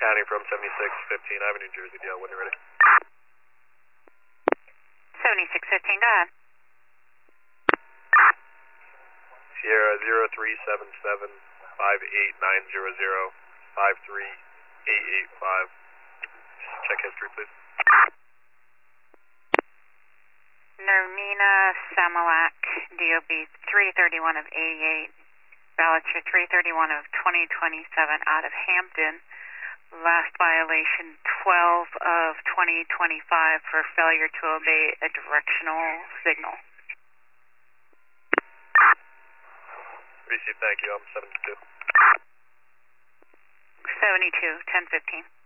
County from 7615 Avenue, Jersey. DL, when you're ready. 7615, go ahead. Sierra 0377 58900 53885. Check history, please. Nermina Samilak, DOB 331 of 88. Ballots for 331 of 2027 out of Hampton. Last violation 12 of 2025 for failure to obey a directional signal. Received, thank you. I'm 72. 72, 1015.